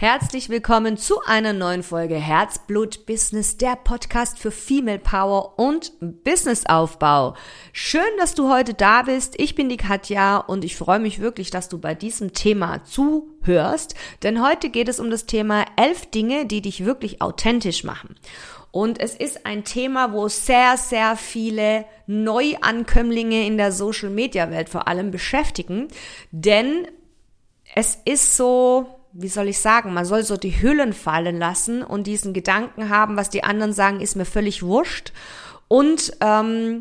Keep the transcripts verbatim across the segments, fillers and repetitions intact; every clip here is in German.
Herzlich willkommen zu einer neuen Folge Herzblut Business, der Podcast für Female Power und Businessaufbau. Schön, dass du heute da bist. Ich bin die Katja und ich freue mich wirklich, dass du bei diesem Thema zuhörst, denn heute geht es um das Thema elf Dinge, die dich wirklich authentisch machen. Und es ist ein Thema, wo sehr, sehr viele Neuankömmlinge in der Social-Media-Welt vor allem beschäftigen, denn es ist so, wie soll ich sagen, man soll so die Hüllen fallen lassen und diesen Gedanken haben, was die anderen sagen, ist mir völlig wurscht und ähm,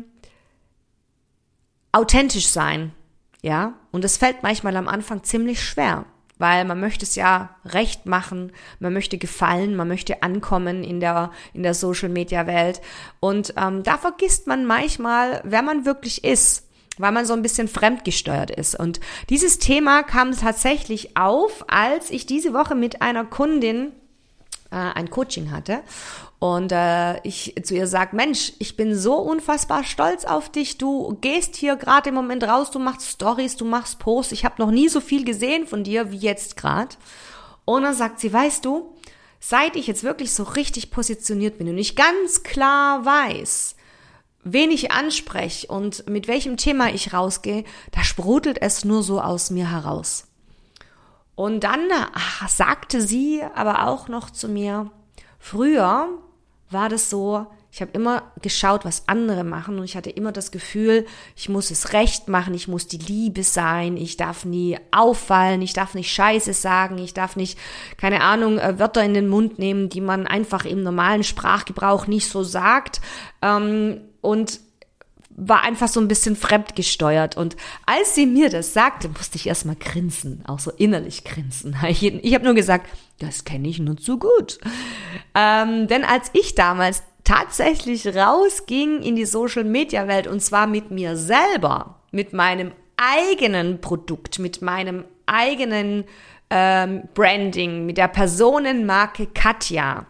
authentisch sein, ja. Und das fällt manchmal am Anfang ziemlich schwer, weil man möchte es ja recht machen, man möchte gefallen, man möchte ankommen in der in der Social-Media-Welt und ähm, da vergisst man manchmal, wer man wirklich ist, weil man so ein bisschen fremdgesteuert ist. Und dieses Thema kam tatsächlich auf, als ich diese Woche mit einer Kundin äh, ein Coaching hatte und äh, ich zu ihr sage, Mensch, ich bin so unfassbar stolz auf dich, du gehst hier gerade im Moment raus, du machst Stories, du machst Posts, ich habe noch nie so viel gesehen von dir wie jetzt gerade. Und dann sagt sie, weißt du, seit ich jetzt wirklich so richtig positioniert bin und ich ganz klar weiß, wen ich anspreche und mit welchem Thema ich rausgehe, da sprudelt es nur so aus mir heraus. Und dann ach, sagte sie aber auch noch zu mir, früher war das so, ich habe immer geschaut, was andere machen und ich hatte immer das Gefühl, ich muss es recht machen, ich muss die Liebe sein, ich darf nie auffallen, ich darf nicht Scheiße sagen, ich darf nicht, keine Ahnung, Wörter in den Mund nehmen, die man einfach im normalen Sprachgebrauch nicht so sagt. Ähm, Und war einfach so ein bisschen fremdgesteuert. Und als sie mir das sagte, musste ich erstmal grinsen, auch so innerlich grinsen. Ich, ich habe nur gesagt, das kenne ich nur zu gut. Ähm, denn als ich damals tatsächlich rausging in die Social-Media-Welt, und zwar mit mir selber, mit meinem eigenen Produkt, mit meinem eigenen ähm, Branding, mit der Personenmarke Katja,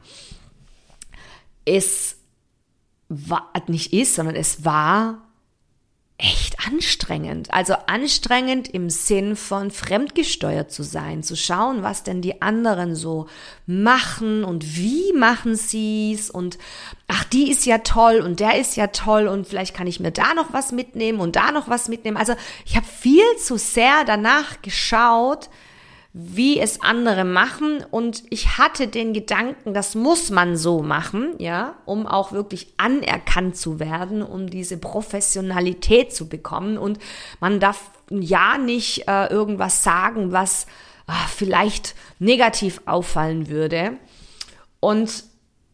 ist war nicht ist, sondern es war echt anstrengend. Also anstrengend im Sinn von fremdgesteuert zu sein, zu schauen, was denn die anderen so machen und wie machen sie's und ach, die ist ja toll und der ist ja toll und vielleicht kann ich mir da noch was mitnehmen und da noch was mitnehmen. Also ich habe viel zu sehr danach geschaut, wie es andere machen und ich hatte den Gedanken, das muss man so machen, ja, um auch wirklich anerkannt zu werden, um diese Professionalität zu bekommen und man darf ja nicht äh, irgendwas sagen, was äh, vielleicht negativ auffallen würde und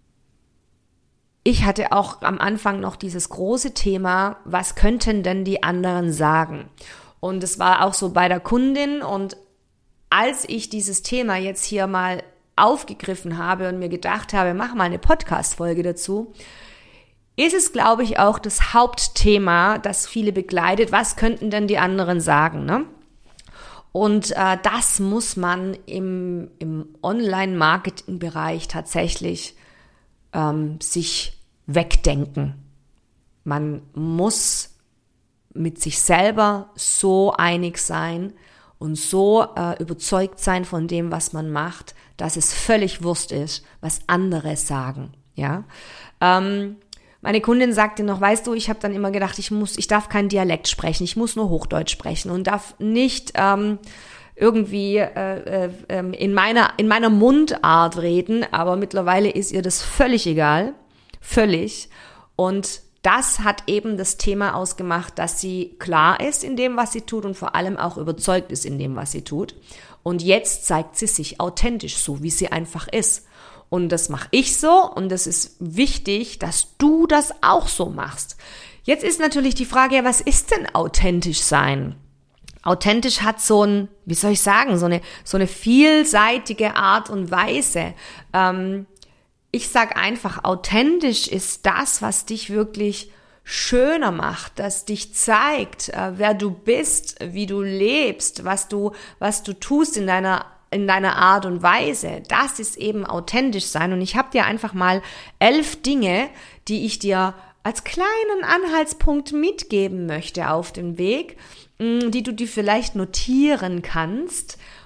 ich hatte auch am Anfang noch dieses große Thema, was könnten denn die anderen sagen? Und es war auch so bei der Kundin und als ich dieses Thema jetzt hier mal aufgegriffen habe und mir gedacht habe, mach mal eine Podcast-Folge dazu, ist es, glaube ich, auch das Hauptthema, das viele begleitet. Was könnten denn die anderen sagen, ne? Und äh, das muss man im, im Online-Marketing-Bereich tatsächlich ähm, sich wegdenken. Man muss mit sich selber so einig sein, und so äh, überzeugt sein von dem, was man macht, dass es völlig Wurst ist, was andere sagen. Ja, ähm, meine Kundin sagte noch, weißt du, ich habe dann immer gedacht, ich muss, ich darf keinen Dialekt sprechen, ich muss nur Hochdeutsch sprechen und darf nicht ähm, irgendwie äh, äh, in meiner in meiner Mundart reden. Aber mittlerweile ist ihr das völlig egal, völlig. Und das hat eben das Thema ausgemacht, dass sie klar ist in dem, was sie tut und vor allem auch überzeugt ist in dem, was sie tut. Und jetzt zeigt sie sich authentisch, so wie sie einfach ist. Und das mache ich so und es ist wichtig, dass du das auch so machst. Jetzt ist natürlich die Frage, ja, was ist denn authentisch sein? Authentisch hat so ein, wie soll ich sagen, so eine, so eine vielseitige Art und Weise. Ähm, Ich sag einfach, authentisch ist das, was dich wirklich schöner macht, das dich zeigt, äh, wer du bist, wie du lebst, was du, was du tust in deiner, in deiner Art und Weise. Das ist eben authentisch sein. Und ich habe dir einfach mal elf Dinge, die ich dir als kleinen Anhaltspunkt mitgeben möchte auf dem Weg, die du dir vielleicht notieren kannst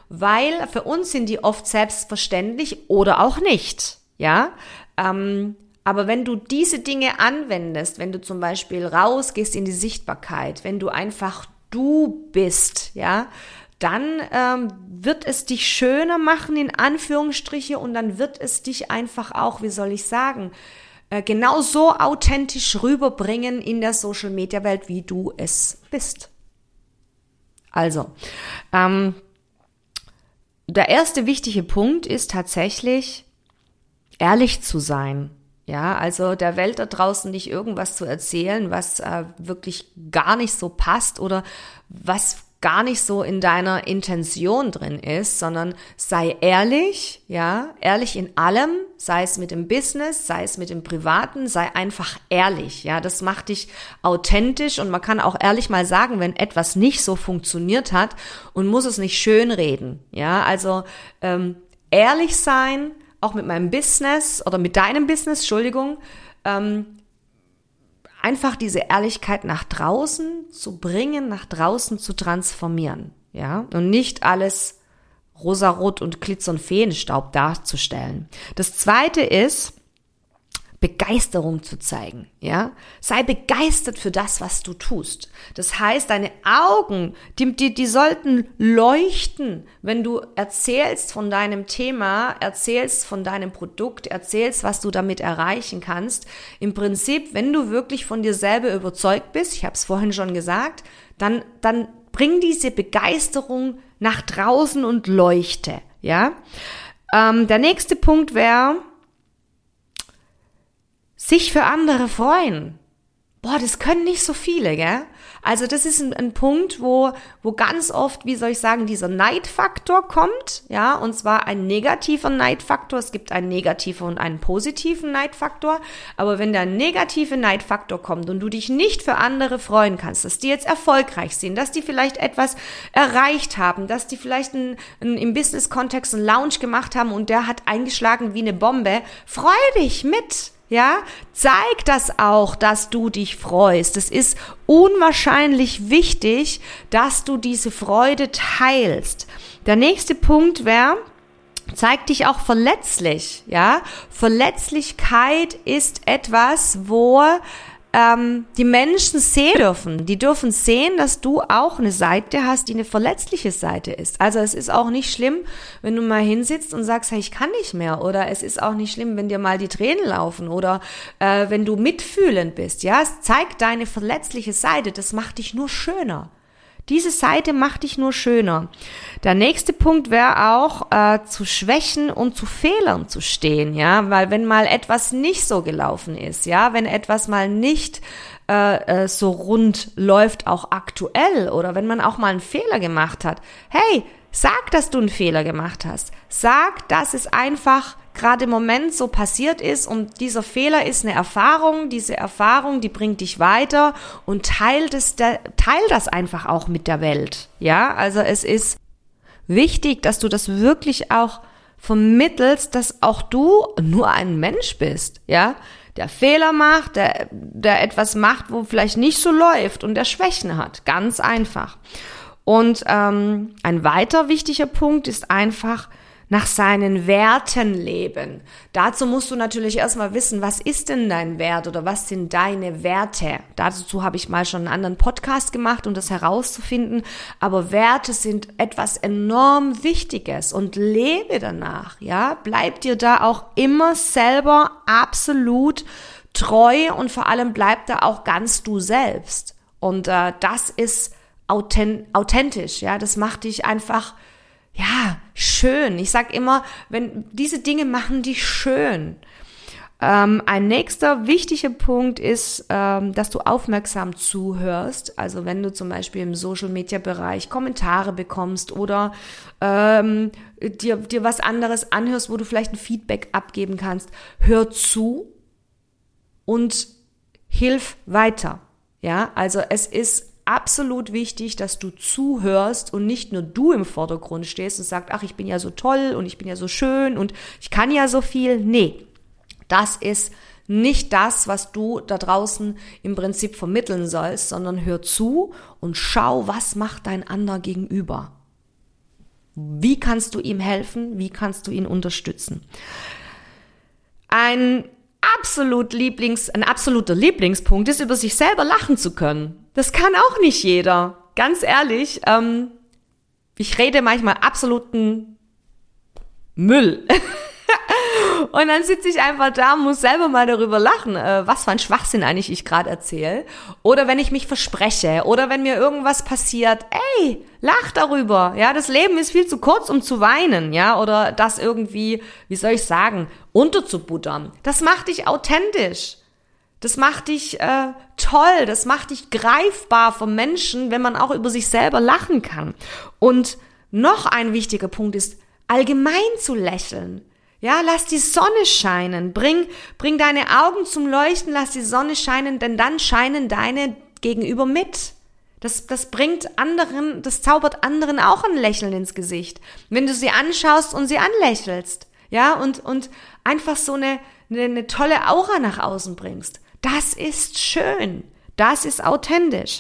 weil für uns sind die oft selbstverständlich oder auch nicht, ja. Ähm, aber wenn du diese Dinge anwendest, wenn du zum Beispiel rausgehst in die Sichtbarkeit, wenn du einfach du bist, ja, dann ähm, wird es dich schöner machen, in Anführungsstriche, und dann wird es dich einfach auch, wie soll ich sagen, äh, genau so authentisch rüberbringen in der Social-Media-Welt, wie du es bist. Also, ähm, der erste wichtige Punkt ist tatsächlich, ehrlich zu sein. Ja, also der Welt da draußen nicht irgendwas zu erzählen, was äh, wirklich gar nicht so passt oder was gar nicht so in deiner Intention drin ist, sondern sei ehrlich, ja, ehrlich in allem, sei es mit dem Business, sei es mit dem Privaten, sei einfach ehrlich, ja, das macht dich authentisch und man kann auch ehrlich mal sagen, wenn etwas nicht so funktioniert hat und muss es nicht schönreden, ja, also ähm, ehrlich sein, auch mit meinem Business oder mit deinem Business, Entschuldigung, ähm, einfach diese Ehrlichkeit nach draußen zu bringen, nach draußen zu transformieren, ja, und nicht alles rosarot und Glitzer- und Feenstaub darzustellen. Das Zweite ist, Begeisterung zu zeigen, ja. Sei begeistert für das, was du tust. Das heißt, deine Augen, die, die, die sollten leuchten, wenn du erzählst von deinem Thema, erzählst von deinem Produkt, erzählst, was du damit erreichen kannst. Im Prinzip, wenn du wirklich von dir selber überzeugt bist, ich habe es vorhin schon gesagt, dann, dann bring diese Begeisterung nach draußen und leuchte, ja. Ähm, der nächste Punkt wäre, sich für andere freuen. Boah, das können nicht so viele, gell? Also das ist ein, ein Punkt, wo, wo ganz oft, wie soll ich sagen, dieser Neidfaktor kommt, ja, und zwar ein negativer Neidfaktor. Es gibt einen negativen und einen positiven Neidfaktor, aber wenn der negative Neidfaktor kommt und du dich nicht für andere freuen kannst, dass die jetzt erfolgreich sind, dass die vielleicht etwas erreicht haben, dass die vielleicht ein, ein, im Business-Kontext einen Launch gemacht haben und der hat eingeschlagen wie eine Bombe, freu dich mit. Ja, zeig das auch, dass du dich freust. Es ist unwahrscheinlich wichtig, dass du diese Freude teilst. Der nächste Punkt wäre, zeig dich auch verletzlich. Ja, Verletzlichkeit ist etwas, wo ähm, die Menschen sehen dürfen. Die dürfen sehen, dass du auch eine Seite hast, die eine verletzliche Seite ist. Also es ist auch nicht schlimm, wenn du mal hinsitzt und sagst, hey, ich kann nicht mehr. Oder es ist auch nicht schlimm, wenn dir mal die Tränen laufen. Oder äh, wenn du mitfühlend bist. Ja, es zeigt deine verletzliche Seite. Das macht dich nur schöner. Diese Seite macht dich nur schöner. Der nächste Punkt wäre auch, äh, zu Schwächen und zu Fehlern zu stehen, ja, weil wenn mal etwas nicht so gelaufen ist, ja, wenn etwas mal nicht äh, äh, so rund läuft, auch aktuell, oder wenn man auch mal einen Fehler gemacht hat, hey, sag, dass du einen Fehler gemacht hast. Sag, dass es einfach gerade im Moment so passiert ist und dieser Fehler ist eine Erfahrung, diese Erfahrung, die bringt dich weiter und teil das, teil das einfach auch mit der Welt, ja, also es ist wichtig, dass du das wirklich auch vermittelst, dass auch du nur ein Mensch bist, ja, der Fehler macht, der, der etwas macht, wo vielleicht nicht so läuft und der Schwächen hat, ganz einfach. Und ähm, ein weiter wichtiger Punkt ist einfach, nach seinen Werten leben. Dazu musst du natürlich erstmal wissen, was ist denn dein Wert oder was sind deine Werte? Dazu habe ich mal schon einen anderen Podcast gemacht, um das herauszufinden. Aber Werte sind etwas enorm Wichtiges und lebe danach, ja? Bleib dir da auch immer selber absolut treu und vor allem bleib da auch ganz du selbst. Und äh, das ist authent- authentisch, ja? Das macht dich einfach ja, schön. Ich sag immer, wenn diese Dinge machen dich schön. Ähm, ein nächster wichtiger Punkt ist, ähm, dass du aufmerksam zuhörst. Also wenn du zum Beispiel im Social-Media-Bereich Kommentare bekommst oder ähm, dir, dir was anderes anhörst, wo du vielleicht ein Feedback abgeben kannst, hör zu und hilf weiter. Ja, also es ist absolut wichtig, dass du zuhörst und nicht nur du im Vordergrund stehst und sagst, ach, ich bin ja so toll und ich bin ja so schön und ich kann ja so viel. Nee, das ist nicht das, was du da draußen im Prinzip vermitteln sollst, sondern hör zu und schau, was macht dein anderer gegenüber. Wie kannst du ihm helfen? Wie kannst du ihn unterstützen? Ein absolut Lieblings, ein absoluter Lieblingspunkt ist, über sich selber lachen zu können. Das kann auch nicht jeder. Ganz ehrlich, ähm, ich rede manchmal absoluten Müll. Und dann sitze ich einfach da und muss selber mal darüber lachen, äh, was für ein Schwachsinn eigentlich ich gerade erzähle. Oder wenn ich mich verspreche oder wenn mir irgendwas passiert, ey, lach darüber. Ja, das Leben ist viel zu kurz, um zu weinen, ja, oder das irgendwie, wie soll ich sagen, unterzubuttern. Das macht dich authentisch. Das macht dich äh, toll, das macht dich greifbar vom Menschen, wenn man auch über sich selber lachen kann. Und noch ein wichtiger Punkt ist, allgemein zu lächeln. Ja, lass die Sonne scheinen, bring, bring deine Augen zum Leuchten, lass die Sonne scheinen, denn dann scheinen deine Gegenüber mit. Das, das bringt anderen, das zaubert anderen auch ein Lächeln ins Gesicht. Wenn du sie anschaust und sie anlächelst, ja, und, und einfach so eine, eine, eine tolle Aura nach außen bringst. Das ist schön. Das ist authentisch.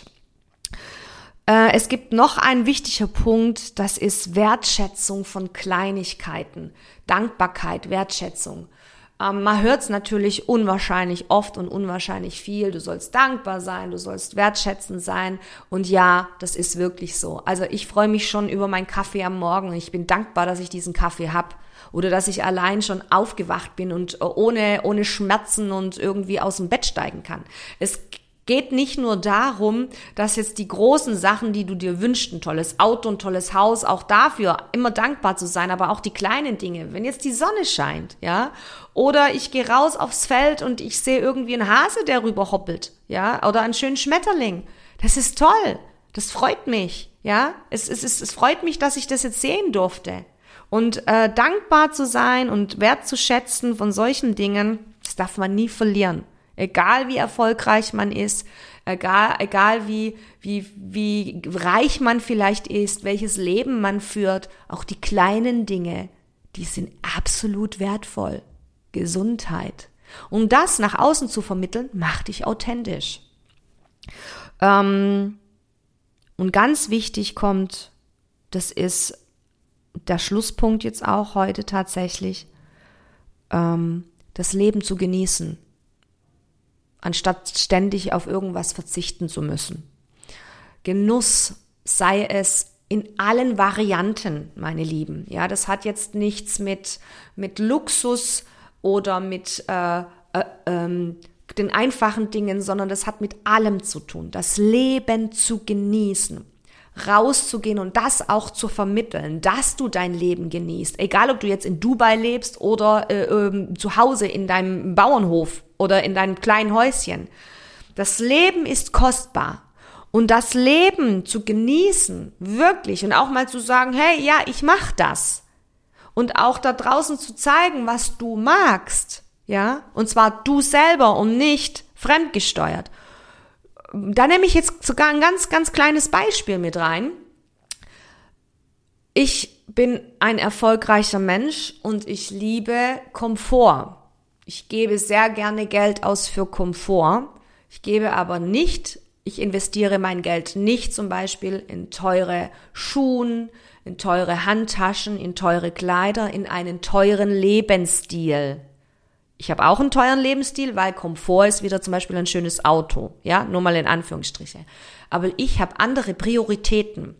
Äh, es gibt noch einen wichtigen Punkt, das ist Wertschätzung von Kleinigkeiten. Dankbarkeit, Wertschätzung. Ähm, man hört es natürlich unwahrscheinlich oft und unwahrscheinlich viel. Du sollst dankbar sein, du sollst wertschätzend sein. Und ja, das ist wirklich so. Also ich freue mich schon über meinen Kaffee am Morgen. Ich bin dankbar, dass ich diesen Kaffee habe. Oder dass ich allein schon aufgewacht bin und ohne, ohne Schmerzen und irgendwie aus dem Bett steigen kann. Es geht nicht nur darum, dass jetzt die großen Sachen, die du dir wünschst, ein tolles Auto, ein tolles Haus, auch dafür immer dankbar zu sein, aber auch die kleinen Dinge, wenn jetzt die Sonne scheint, ja, oder ich gehe raus aufs Feld und ich sehe irgendwie einen Hase, der rüber hoppelt, ja, oder einen schönen Schmetterling, das ist toll, das freut mich, ja, es, es, es, es freut mich, dass ich das jetzt sehen durfte. Und äh, dankbar zu sein und wertzuschätzen von solchen Dingen, das darf man nie verlieren. Egal wie erfolgreich man ist, egal, egal wie, wie, wie reich man vielleicht ist, welches Leben man führt, auch die kleinen Dinge, die sind absolut wertvoll. Gesundheit. Um das nach außen zu vermitteln, mach dich authentisch. Ähm, und ganz wichtig kommt, das ist der Schlusspunkt jetzt auch heute tatsächlich, ähm, das Leben zu genießen, anstatt ständig auf irgendwas verzichten zu müssen. Genuss, sei es in allen Varianten, meine Lieben. Ja, das hat jetzt nichts mit, mit Luxus oder mit äh, äh, ähm, den einfachen Dingen, sondern das hat mit allem zu tun. Das Leben zu genießen. Rauszugehen und das auch zu vermitteln, dass du dein Leben genießt. Egal, ob du jetzt in Dubai lebst oder äh, äh, zu Hause in deinem Bauernhof oder in deinem kleinen Häuschen. Das Leben ist kostbar. Und das Leben zu genießen, wirklich, und auch mal zu sagen, hey, ja, ich mach das. Und auch da draußen zu zeigen, was du magst, ja, und zwar du selber und nicht fremdgesteuert. Da nehme ich jetzt sogar ein ganz, ganz kleines Beispiel mit rein. Ich bin ein erfolgreicher Mensch und ich liebe Komfort. Ich gebe sehr gerne Geld aus für Komfort. Ich gebe aber nicht, ich investiere mein Geld nicht zum Beispiel in teure Schuhe, in teure Handtaschen, in teure Kleider, in einen teuren Lebensstil. Ich habe auch einen teuren Lebensstil, weil Komfort ist wieder zum Beispiel ein schönes Auto, ja, nur mal in Anführungsstriche. Aber ich habe andere Prioritäten.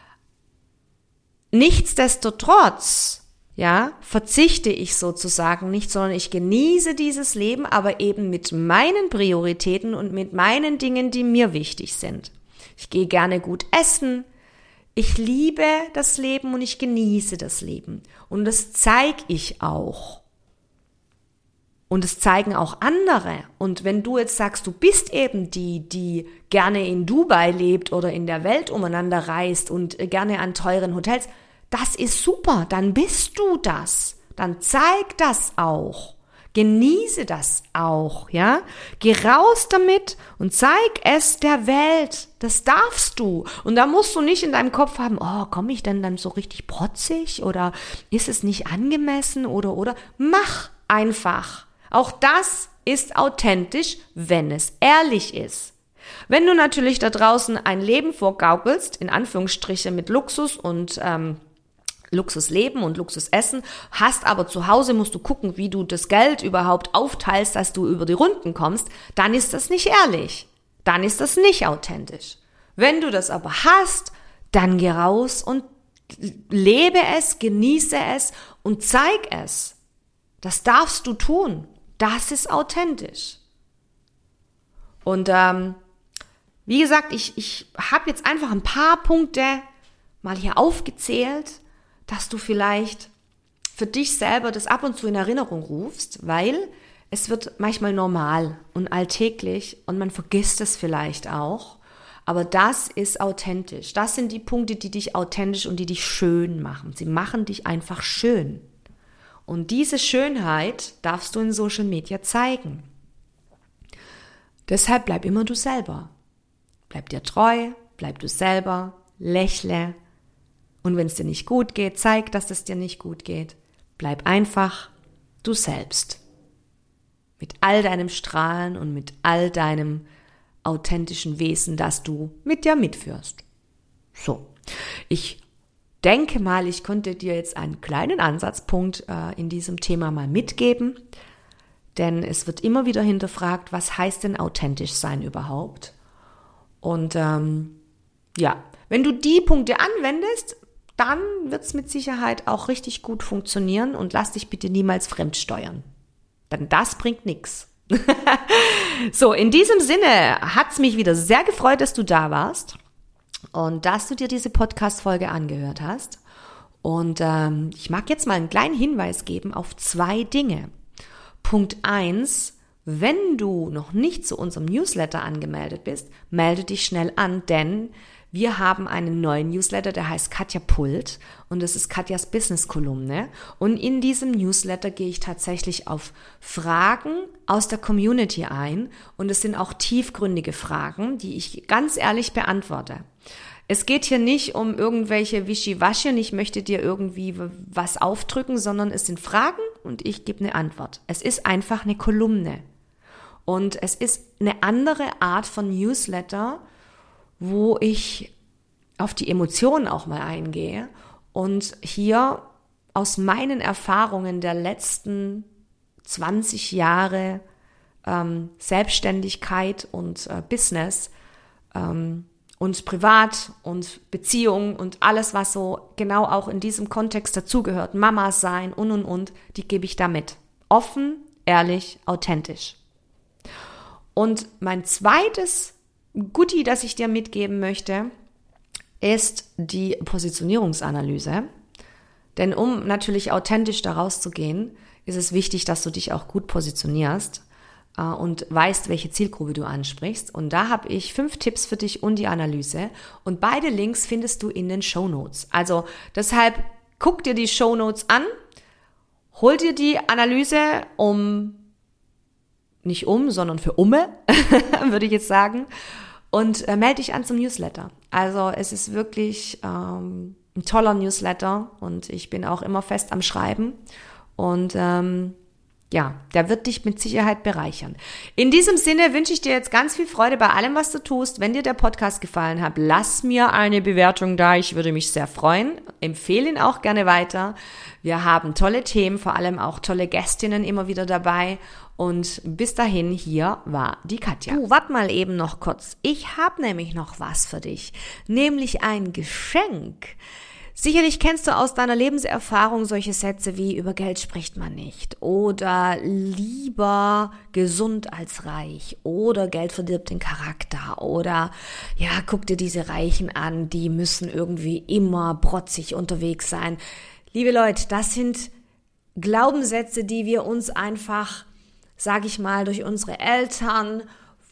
Nichtsdestotrotz, ja, verzichte ich sozusagen nicht, sondern ich genieße dieses Leben, aber eben mit meinen Prioritäten und mit meinen Dingen, die mir wichtig sind. Ich gehe gerne gut essen. Ich liebe das Leben und ich genieße das Leben. Und das zeige ich auch. Und es zeigen auch andere. Und wenn du jetzt sagst, du bist eben die, die gerne in Dubai lebt oder in der Welt umeinander reist und gerne an teuren Hotels, das ist super, dann bist du das. Dann zeig das auch. Genieße das auch, ja? Geh raus damit und zeig es der Welt. Das darfst du. Und da musst du nicht in deinem Kopf haben, oh, komme ich denn dann so richtig protzig oder ist es nicht angemessen oder, oder? Mach einfach. Auch das ist authentisch, wenn es ehrlich ist. Wenn du natürlich da draußen ein Leben vorgaukelst, in Anführungsstriche mit Luxus und ähm, Luxus leben und Luxus essen, hast aber zu Hause, musst du gucken, wie du das Geld überhaupt aufteilst, dass du über die Runden kommst, dann ist das nicht ehrlich. Dann ist das nicht authentisch. Wenn du das aber hast, dann geh raus und lebe es, genieße es und zeig es. Das darfst du tun. Das ist authentisch. Und ähm, wie gesagt, ich, ich habe jetzt einfach ein paar Punkte mal hier aufgezählt, dass du vielleicht für dich selber das ab und zu in Erinnerung rufst, weil es wird manchmal normal und alltäglich und man vergisst es vielleicht auch. Aber das ist authentisch. Das sind die Punkte, die dich authentisch und die dich schön machen. Sie machen dich einfach schön. Und diese Schönheit darfst du in Social Media zeigen. Deshalb bleib immer du selber. Bleib dir treu, bleib du selber, lächle. Und wenn es dir nicht gut geht, zeig, dass es dir nicht gut geht. Bleib einfach du selbst. Mit all deinem Strahlen und mit all deinem authentischen Wesen, das du mit dir mitführst. So, ich denke mal, ich konnte dir jetzt einen kleinen Ansatzpunkt äh, in diesem Thema mal mitgeben, denn es wird immer wieder hinterfragt, was heißt denn authentisch sein überhaupt? Und ähm, ja, wenn du die Punkte anwendest, dann wird es mit Sicherheit auch richtig gut funktionieren und lass dich bitte niemals fremdsteuern. Denn das bringt nichts. So, in diesem Sinne hat es mich wieder sehr gefreut, dass du da warst und dass du dir diese Podcast-Folge angehört hast. Und ähm, ich mag jetzt mal einen kleinen Hinweis geben auf zwei Dinge. Punkt eins, wenn du noch nicht zu unserem Newsletter angemeldet bist, melde dich schnell an, denn wir haben einen neuen Newsletter, der heißt Katja Pult und das ist Katjas Business-Kolumne. Und in diesem Newsletter gehe ich tatsächlich auf Fragen aus der Community ein und es sind auch tiefgründige Fragen, die ich ganz ehrlich beantworte. Es geht hier nicht um irgendwelche Wischiwaschi und ich möchte dir irgendwie was aufdrücken, sondern es sind Fragen und ich gebe eine Antwort. Es ist einfach eine Kolumne und es ist eine andere Art von Newsletter, wo ich auf die Emotionen auch mal eingehe und hier aus meinen Erfahrungen der letzten zwanzig Jahre ähm, Selbstständigkeit und äh, Business ähm, und Privat und Beziehung und alles, was so genau auch in diesem Kontext dazugehört, Mama sein und und und, die gebe ich da mit. Offen, ehrlich, authentisch. Und mein zweites Goodie, das ich dir mitgeben möchte, ist die Positionierungsanalyse. Denn um natürlich authentisch da rauszugehen, ist es wichtig, dass du dich auch gut positionierst äh, und weißt, welche Zielgruppe du ansprichst. Und da habe ich fünf Tipps für dich und die Analyse. Und beide Links findest du in den Shownotes. Also deshalb guck dir die Shownotes an, hol dir die Analyse um nicht um, sondern für Umme, würde ich jetzt sagen. Und äh, melde dich an zum Newsletter. Also es ist wirklich ähm, ein toller Newsletter und ich bin auch immer fest am Schreiben. Und ähm, ja, der wird dich mit Sicherheit bereichern. In diesem Sinne wünsche ich dir jetzt ganz viel Freude bei allem, was du tust. Wenn dir der Podcast gefallen hat, lass mir eine Bewertung da. Ich würde mich sehr freuen. Empfehle ihn auch gerne weiter. Wir haben tolle Themen, vor allem auch tolle Gästinnen immer wieder dabei. Und bis dahin, hier war die Katja. Du, warte mal eben noch kurz. Ich habe nämlich noch was für dich. Nämlich ein Geschenk. Sicherlich kennst du aus deiner Lebenserfahrung solche Sätze wie über Geld spricht man nicht oder lieber gesund als reich oder Geld verdirbt den Charakter oder ja, guck dir diese Reichen an, die müssen irgendwie immer protzig unterwegs sein. Liebe Leute, das sind Glaubenssätze, die wir uns einfach, sag ich mal, durch unsere Eltern,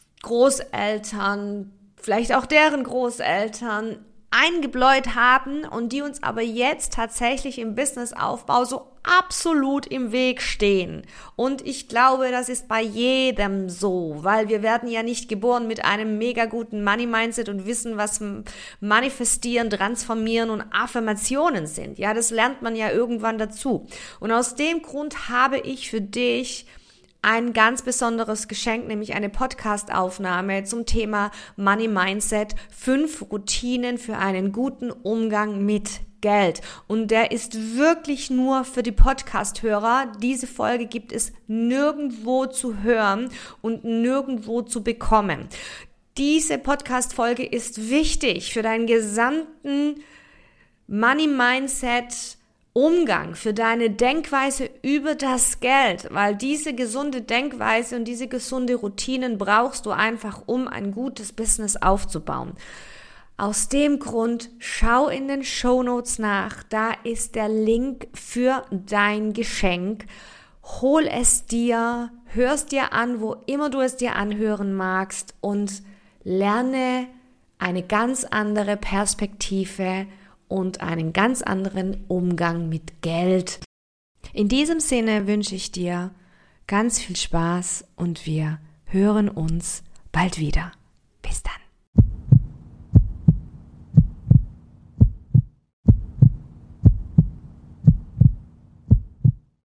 Großeltern, vielleicht auch deren Großeltern eingebläut haben und die uns aber jetzt tatsächlich im Businessaufbau so absolut im Weg stehen. Und ich glaube, das ist bei jedem so, weil wir werden ja nicht geboren mit einem mega guten Money-Mindset und wissen, was Manifestieren, Transformieren und Affirmationen sind. Ja, das lernt man ja irgendwann dazu. Und aus dem Grund habe ich für dich ein ganz besonderes Geschenk, nämlich eine Podcast-Aufnahme zum Thema Money Mindset. Fünf Routinen für einen guten Umgang mit Geld. Und der ist wirklich nur für die Podcast-Hörer. Diese Folge gibt es nirgendwo zu hören und nirgendwo zu bekommen. Diese Podcast-Folge ist wichtig für deinen gesamten Money-Mindset, Umgang, für deine Denkweise über das Geld, weil diese gesunde Denkweise und diese gesunde Routinen brauchst du einfach, um ein gutes Business aufzubauen. Aus dem Grund, schau in den Shownotes nach, da ist der Link für dein Geschenk. Hol es dir, hör es dir an, wo immer du es dir anhören magst und lerne eine ganz andere Perspektive und einen ganz anderen Umgang mit Geld. In diesem Sinne wünsche ich dir ganz viel Spaß und wir hören uns bald wieder. Bis dann.